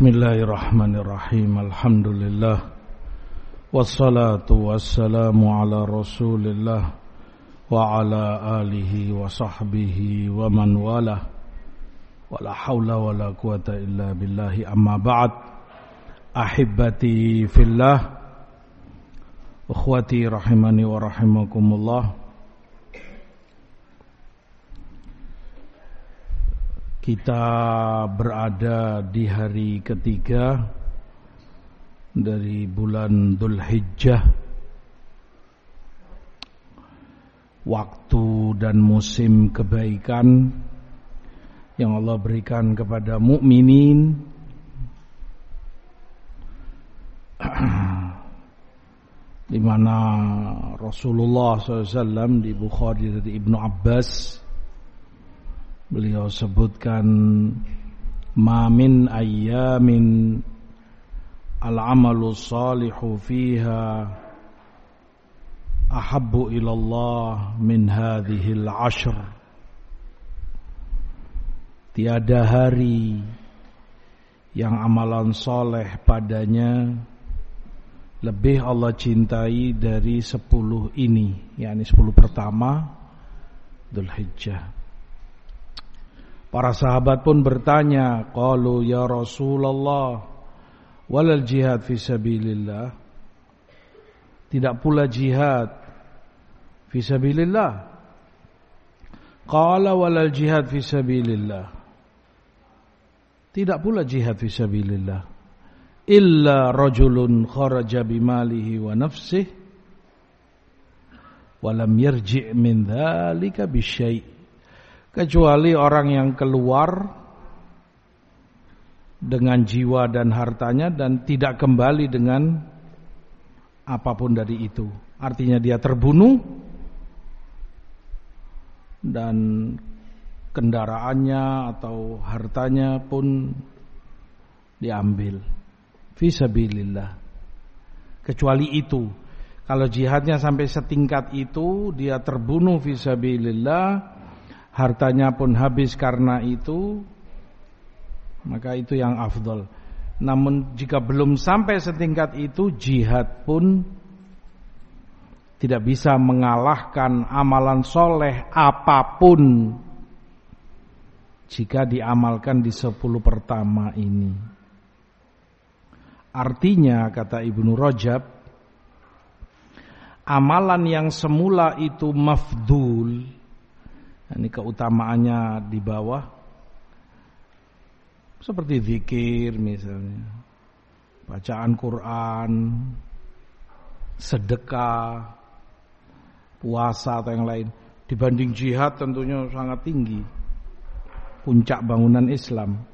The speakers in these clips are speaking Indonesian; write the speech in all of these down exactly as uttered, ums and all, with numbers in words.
Bismillahirrahmanirrahim. Alhamdulillah. Wassalatu wassalamu ala Rasulillah wa ala alihi wa sahbihi wa man wala. Wala hawla wala quwata illa billahi, amma ba'd. Ahibbati fillah, ukhwati rahimani wa rahimakumullah. Kita berada di hari ketiga dari bulan Dzulhijjah. Waktu dan musim kebaikan yang Allah berikan kepada mukminin, di mana Rasulullah shallallahu alaihi wasallam di Bukhari dari Ibnu Abbas, beliau sebutkan, ma min ayyamin al-amalu salihu fiha ahabbu ilallah min hadhil ashr. Tiada hari yang amalan soleh padanya lebih Allah cintai dari sepuluh ini, yakni sepuluh pertama Dzulhijjah. Para sahabat pun bertanya, qalu ya Rasulullah, walal jihad fi sabilillah? Tidak pula jihad fi sabilillah? Qala walal jihad fi sabilillah? Tidak pula jihad fi sabilillah. Illa rajulun kharaja bimalihi wa nafsihi wa lam yarji' min dzalika bisyai'. Kecuali orang yang keluar dengan jiwa dan hartanya dan tidak kembali dengan apapun dari itu. Artinya dia terbunuh dan kendaraannya atau hartanya pun diambil. Fisabilillah. Kecuali itu. Kalau jihadnya sampai setingkat itu, dia terbunuh fisabilillah, hartanya pun habis karena itu, maka itu yang afdol. Namun jika belum sampai setingkat itu, jihad pun tidak bisa mengalahkan amalan soleh apapun jika diamalkan di sepuluh pertama ini. Artinya, kata Ibnu Rajab, amalan yang semula itu mafdul, ini keutamaannya di bawah, seperti zikir misalnya, bacaan Quran, sedekah, puasa atau yang lain, dibanding jihad tentunya sangat tinggi, puncak bangunan Islam.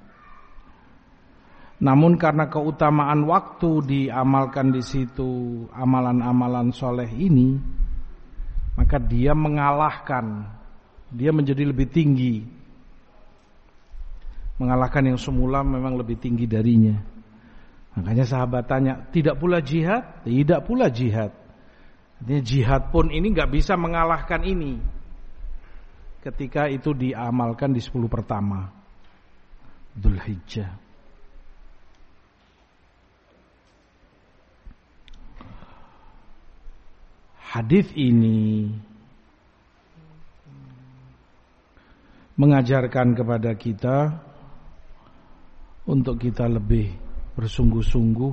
Namun karena keutamaan waktu diamalkan di situ amalan-amalan soleh ini, maka dia mengalahkan, dia menjadi lebih tinggi, mengalahkan yang semula memang lebih tinggi darinya. Makanya sahabat tanya, tidak pula jihad? Tidak pula jihad. Artinya jihad pun ini gak bisa mengalahkan ini ketika itu diamalkan di sepuluh pertama Dzulhijjah. Hadis ini mengajarkan kepada kita untuk kita lebih bersungguh-sungguh,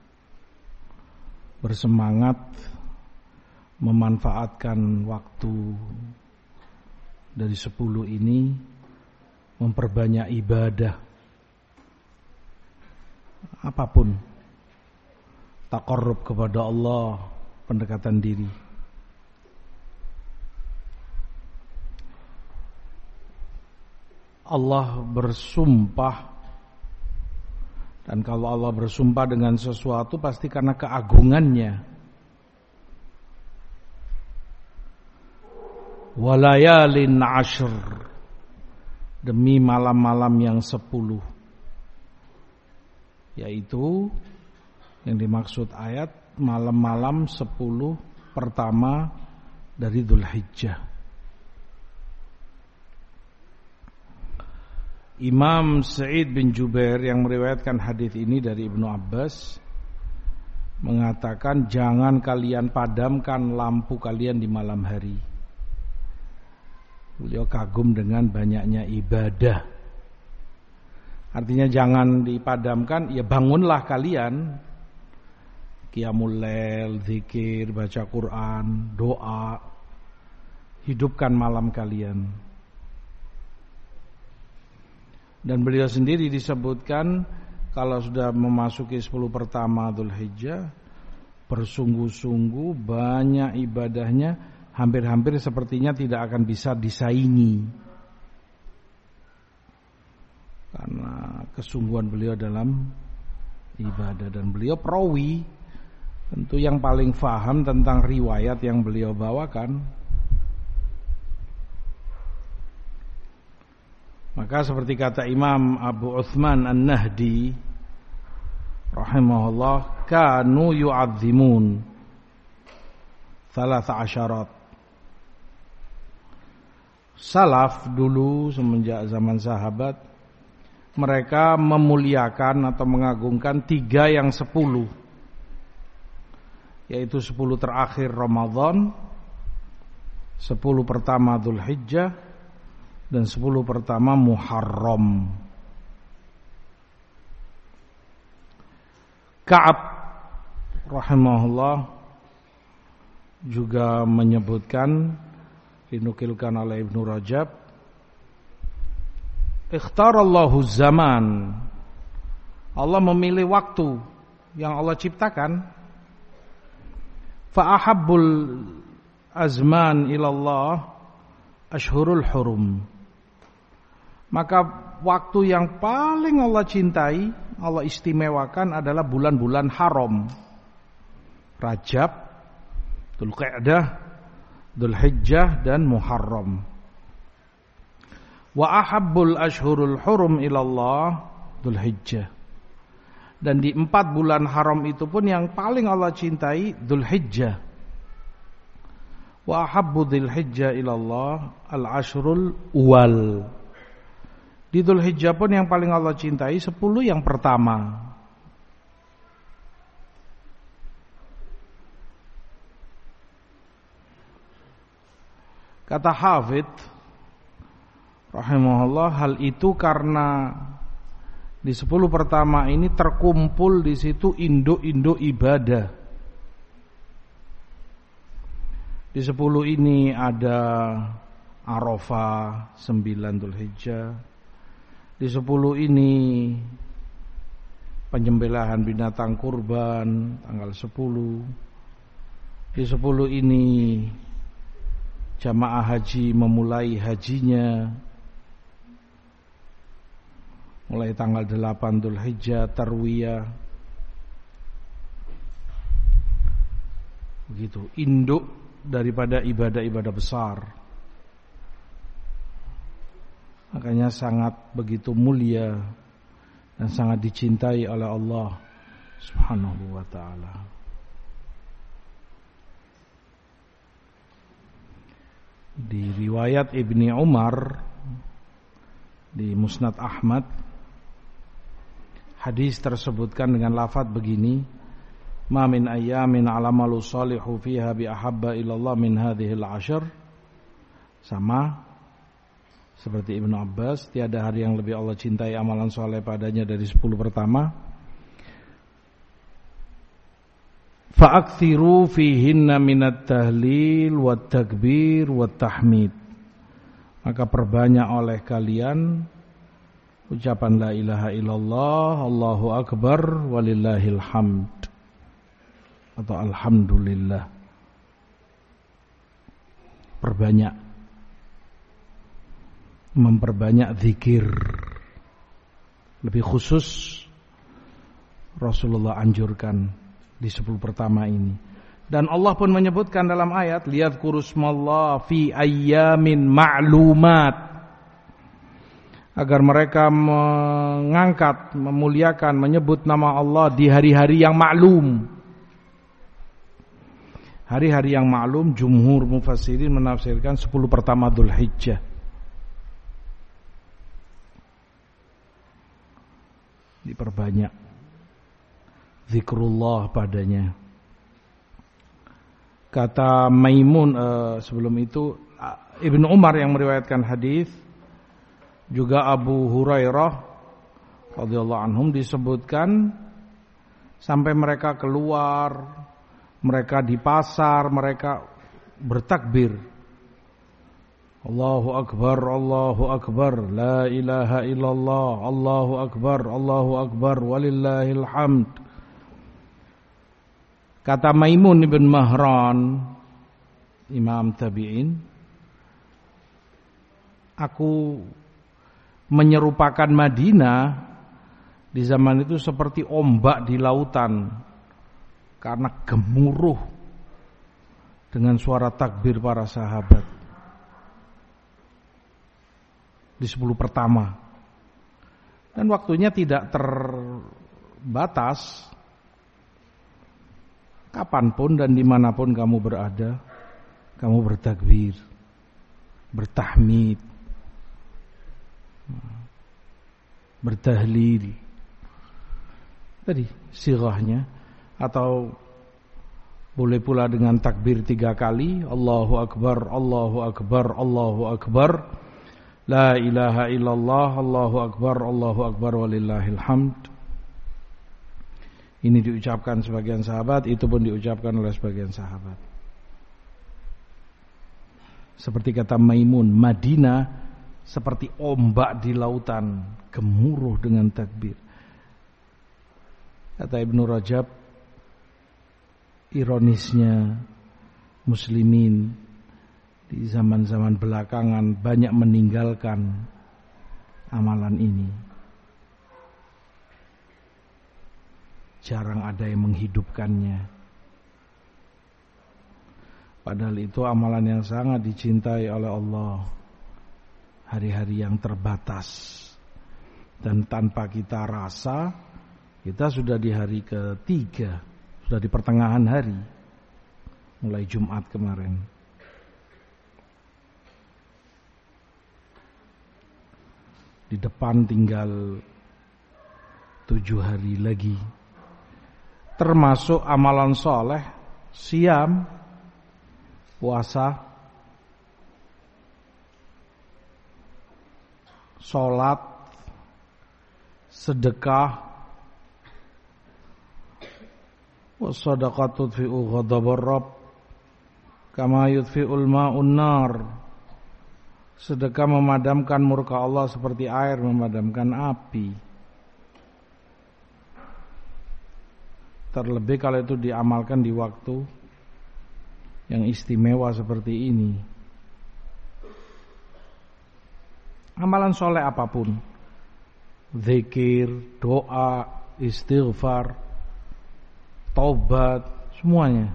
bersemangat memanfaatkan waktu dari sepuluh ini, memperbanyak ibadah apapun, taqarrub kepada Allah, pendekatan diri. Allah bersumpah, dan kalau Allah bersumpah dengan sesuatu pasti karena keagungannya. Walayalin ashr, demi malam-malam yang sepuluh, yaitu yang dimaksud ayat malam-malam sepuluh pertama dari Dzulhijjah. Imam Sa'id bin Jubair yang meriwayatkan hadis ini dari Ibnu Abbas mengatakan, jangan kalian padamkan lampu kalian di malam hari. Beliau kagum dengan banyaknya ibadah. Artinya jangan dipadamkan, ya bangunlah kalian, qiyamul lail, zikir, baca Quran, doa, hidupkan malam kalian. Dan beliau sendiri disebutkan kalau sudah memasuki sepuluh pertama Dzulhijjah, bersungguh-sungguh banyak ibadahnya, hampir-hampir sepertinya tidak akan bisa disaingi. Karena kesungguhan beliau dalam ibadah, dan beliau perawi, tentu yang paling faham tentang riwayat yang beliau bawakan. Maka seperti kata Imam Abu Uthman An-Nahdi rahimahullah, kanu yu'azzimun thalatha asyarat. Salaf dulu semenjak zaman sahabat, mereka memuliakan atau mengagungkan tiga yang sepuluh, yaitu sepuluh terakhir Ramadan, sepuluh pertama Dzulhijjah, dan sepuluh pertama Muharram. Ka'ab rahimahullah juga menyebutkan, dinukilkan oleh Ibnu Rajab, ikhtarallahu zaman, Allah memilih waktu yang Allah ciptakan. Fa ahabbul azman ilallah ashhurul hurum. Maka waktu yang paling Allah cintai, Allah istimewakan adalah bulan-bulan haram. Rajab, Dzulqa'dah, Dzulhijjah, dan Muharram. Wa ahabbul ashhurul hurum ilallah Dzulhijjah. Dan di empat bulan haram itu pun yang paling Allah cintai Dzulhijjah. Wa ahabbu Dzulhijjah ilallah al-ashrul uwal. Di Dzulhijjah pun yang paling Allah cintai sepuluh yang pertama. Kata Hafidz rahimahullah, hal itu karena di sepuluh pertama ini terkumpul di situ induk-induk ibadah. Di sepuluh ini ada Arafah, sembilan Dzulhijjah. Di sepuluh ini penyembelihan binatang kurban tanggal sepuluh. Di sepuluh ini jamaah haji memulai hajinya. Mulai tanggal delapan Dzulhijjah tarwiyah. Begitu, induk daripada ibadah-ibadah besar. Makanya sangat begitu mulia dan sangat dicintai oleh Allah Subhanahu wa ta'ala. Di riwayat Ibni Umar di Musnad Ahmad, hadis tersebutkan dengan lafaz begini, ma min ayyamin alamalu salihu fiha bi ahabba ilallah min hadhil ashr. Sama seperti Ibnu Abbas, tiada hari yang lebih Allah cintai amalan soleh padanya dari sepuluh pertama. Fa'akthiru fihinna minat tahlil wat takbir wat tahmid. Maka perbanyak oleh kalian ucapan la ilaha illallah, Allahu akbar, walillahil hamd, atau alhamdulillah. Perbanyak, memperbanyak zikir. Lebih khusus Rasulullah anjurkan di sepuluh pertama ini. Dan Allah pun menyebutkan dalam ayat, liyadhkurusmallah fi ayyamin ma'lumat, agar mereka mengangkat, memuliakan, menyebut nama Allah di hari-hari yang maklum. Hari-hari yang maklum, jumhur mufassirin menafsirkan sepuluh pertama Dzulhijjah. diperbanyak zikrullah padanya. Kata Maimun uh, sebelum itu Ibnu Umar yang meriwayatkan hadis, juga Abu Hurairah radhiyallahu anhum disebutkan sampai mereka keluar, mereka di pasar, mereka bertakbir, Allahu Akbar, Allahu Akbar, la ilaha illallah, Allahu Akbar, Allahu Akbar, walillahil hamd. Kata Maimun ibn Mahran, Imam Tabi'in, aku menyerupakan Madinah di zaman itu seperti ombak di lautan karena gemuruh dengan suara takbir para sahabat di sepuluh pertama. Dan waktunya tidak terbatas, kapanpun dan dimanapun kamu berada, kamu bertakbir, bertahmid, bertahlil. Tadi sirahnya, atau boleh pula dengan takbir tiga kali, Allahu Akbar, Allahu Akbar, Allahu Akbar, la ilaha illallah, Allahu Akbar, Allahu Akbar, walillahil hamd. Ini diucapkan sebagian sahabat, itu pun diucapkan oleh sebagian sahabat. Seperti kata Maimun, Madinah seperti ombak di lautan, gemuruh dengan takbir. Kata Ibnu Rajab, ironisnya muslimin di zaman-zaman belakangan banyak meninggalkan amalan ini. Jarang ada yang menghidupkannya. Padahal itu amalan yang sangat dicintai oleh Allah. Hari-hari yang terbatas, dan tanpa kita rasa, kita sudah di hari ketiga, sudah di pertengahan hari, mulai Jumat kemarin. Di depan tinggal tujuh hari lagi. Termasuk amalan soleh, siam, puasa, sholat, sedekah, wassadaqatu tudfi'u ghadabar rabb kama yudfi'ul ma'un nar. Sedekah memadamkan murka Allah seperti air memadamkan api. Terlebih kalau itu diamalkan di waktu yang istimewa seperti ini. Amalan soleh apapun, zikir, doa, istighfar, taubat, semuanya.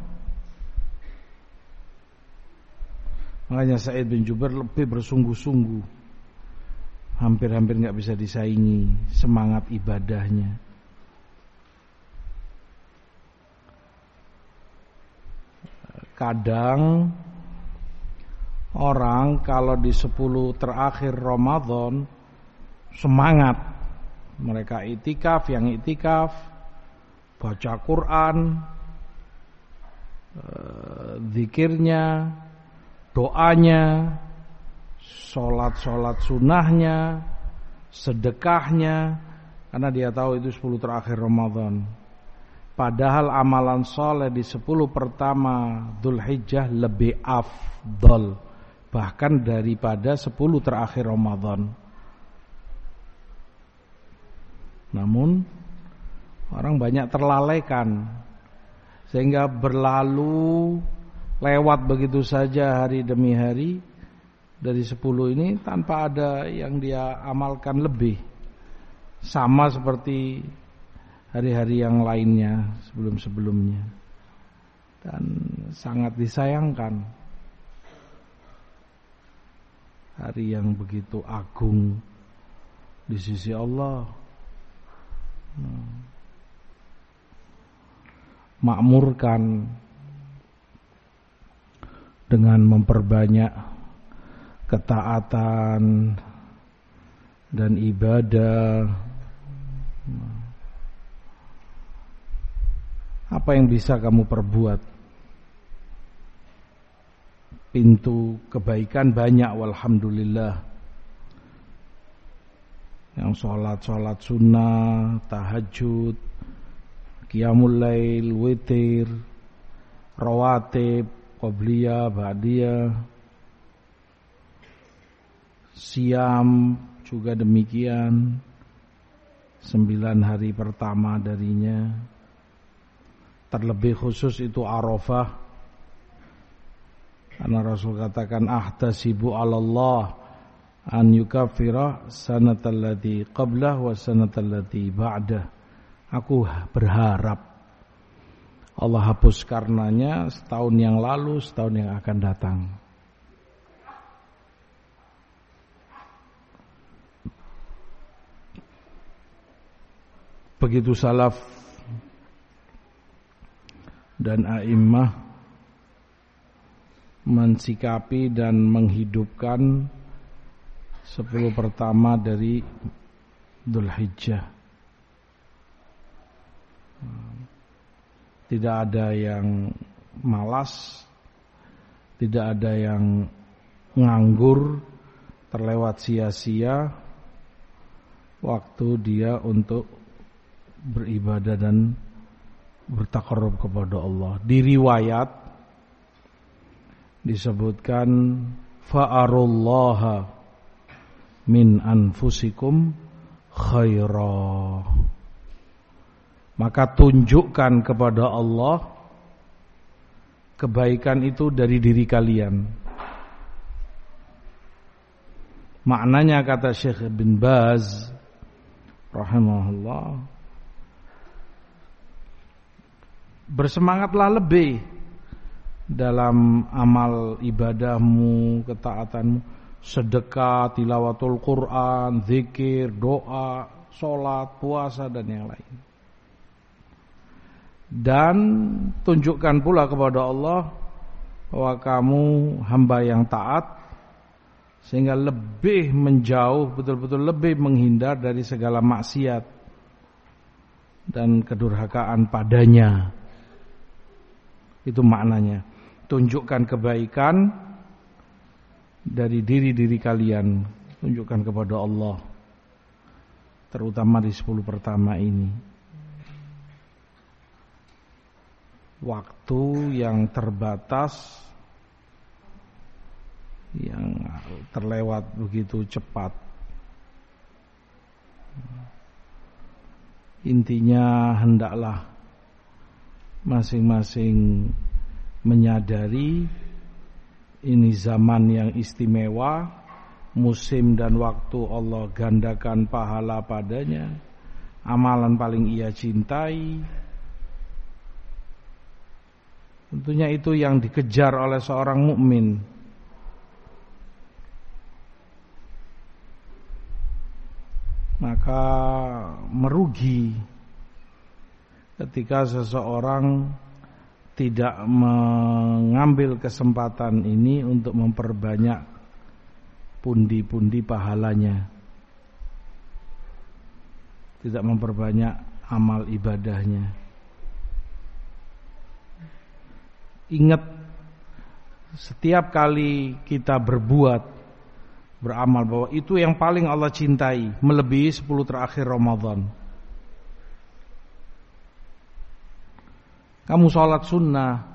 Makanya Sa'id bin Jubair lebih bersungguh-sungguh, hampir-hampir gak bisa disaingi semangat ibadahnya. Kadang orang kalau di sepuluh terakhir Ramadan semangat, mereka itikaf, yang itikaf baca Quran, zikirnya, doanya, sholat-sholat sunnahnya, sedekahnya, karena dia tahu itu sepuluh terakhir Ramadan. Padahal amalan soleh di sepuluh pertama Dzulhijjah lebih afdol bahkan daripada sepuluh terakhir Ramadan. Namun orang banyak terlalaikan, sehingga berlalu lewat begitu saja hari demi hari dari sepuluh ini tanpa ada yang dia amalkan lebih. Sama seperti hari-hari yang lainnya sebelum-sebelumnya. Dan sangat disayangkan hari yang begitu agung di sisi Allah. Hmm. Makmurkan dengan memperbanyak ketaatan dan ibadah, Apa yang bisa kamu perbuat? Pintu kebaikan banyak, walhamdulillah. Yang sholat-sholat sunnah, tahajud, qiyamul lail, witir, rawatib, qobliyah, ba'diyah, siam juga demikian, sembilan hari pertama darinya. Terlebih khusus itu Arafah, karena Rasul katakan ahtasibu 'ala Allah an yukaffira sanatal lati qablah wa sanatal lati ba'dah. Aku berharap Allah hapus karenanya setahun yang lalu, setahun yang akan datang. Begitu salaf dan a'immah mensikapi dan menghidupkan sepuluh pertama dari Dzulhijjah. Tidak ada yang malas, tidak ada yang nganggur, terlewat sia-sia waktu dia untuk beribadah dan bertaqarrub kepada Allah. Di riwayat disebutkan fa'arullaha min anfusikum khaira. Maka tunjukkan kepada Allah kebaikan itu dari diri kalian. Maknanya kata Syekh bin Baz rahimahullah, bersemangatlah lebih dalam amal ibadahmu, ketaatanmu, sedekah, tilawatul Quran, zikir, doa, sholat, puasa dan yang lain. Dan tunjukkan pula kepada Allah bahwa kamu hamba yang taat, sehingga lebih menjauh, betul-betul lebih menghindar dari segala maksiat dan kedurhakaan padanya. Itu maknanya. Tunjukkan kebaikan dari diri-diri kalian, tunjukkan kepada Allah, terutama di sepuluh pertama ini. Waktu yang terbatas, yang terlewat begitu cepat. Intinya hendaklah masing-masing menyadari ini zaman yang istimewa, musim dan waktu Allah gandakan pahala padanya, amalan paling ia cintai. Tentunya itu yang dikejar oleh seorang mukmin. Maka merugi ketika seseorang tidak mengambil kesempatan ini untuk memperbanyak pundi-pundi pahalanya, tidak memperbanyak amal ibadahnya. Ingat, setiap kali kita berbuat, beramal, bahwa itu yang paling Allah cintai, melebihi sepuluh terakhir Ramadan. Kamu sholat sunnah,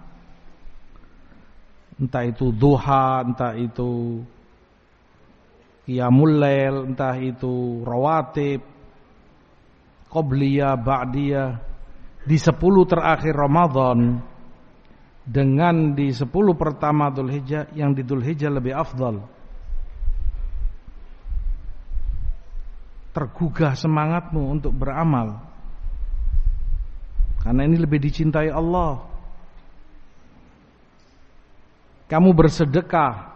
entah itu duha, entah itu qiyamul lail, entah itu rawatib, qobliyah, ba'diyah, di sepuluh terakhir Ramadan dengan di sepuluh pertama Dzulhijjah, yang di Dzulhijjah lebih afdal. Tergugah semangatmu untuk beramal, karena ini lebih dicintai Allah. Kamu bersedekah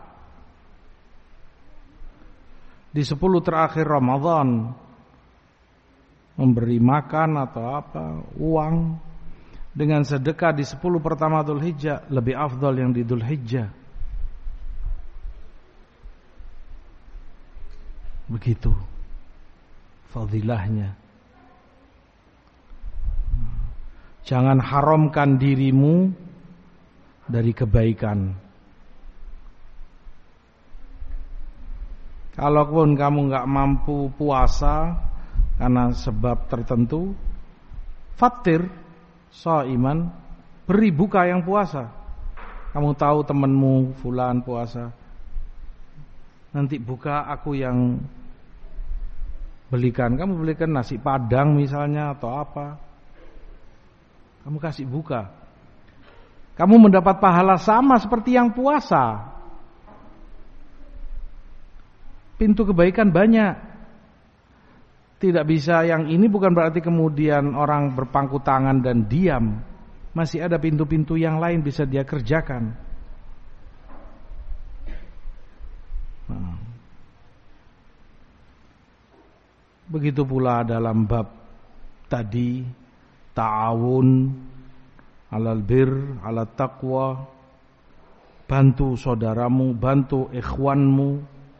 di sepuluh terakhir Ramadan, memberi makan atau apa, uang, dengan sedekah di sepuluh pertama Dzulhijjah lebih afdal yang di Dzulhijjah. Begitu fadilahnya. Jangan haramkan dirimu dari kebaikan. Kalaupun kamu nggak mampu puasa karena sebab tertentu, fatir, shaiman, beri buka yang puasa. Kamu tahu temanmu fulan puasa, nanti buka aku yang belikan. Kamu belikan nasi padang misalnya atau apa, kamu kasih buka. Kamu mendapat pahala sama seperti yang puasa. Pintu kebaikan banyak. Tidak bisa yang ini bukan berarti kemudian orang berpangku tangan dan diam. Masih ada pintu-pintu yang lain bisa dia kerjakan. Nah. Begitu pula dalam bab tadi, ta'awun alal bir, alal taqwa, bantu saudaramu, bantu ikhwanmu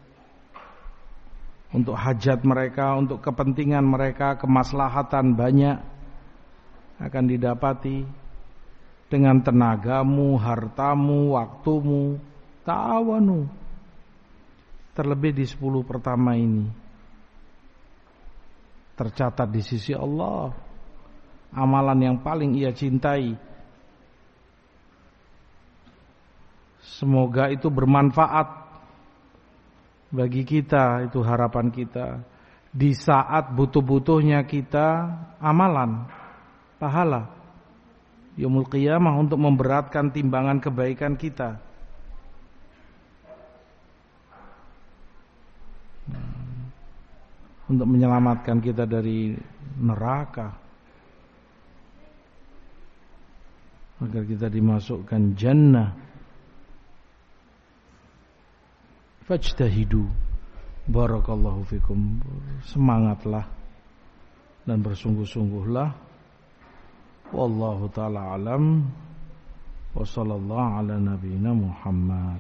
untuk hajat mereka, untuk kepentingan mereka, kemaslahatan banyak akan didapati dengan tenagamu, hartamu, waktumu. Ta'awanu. Terlebih di sepuluh pertama ini tercatat di sisi Allah amalan yang paling ia cintai. Semoga itu bermanfaat bagi kita, itu harapan kita. Di saat butuh-butuhnya kita amalan, pahala yaumul qiyamah untuk memberatkan timbangan kebaikan kita. Untuk menyelamatkan kita dari neraka, agar kita dimasukkan jannah. Fajtahidu, barakallahu fikum. Semangatlah dan bersungguh-sungguhlah. Wallahu ta'ala alam. Wa sallallahu ala nabiyina Muhammad.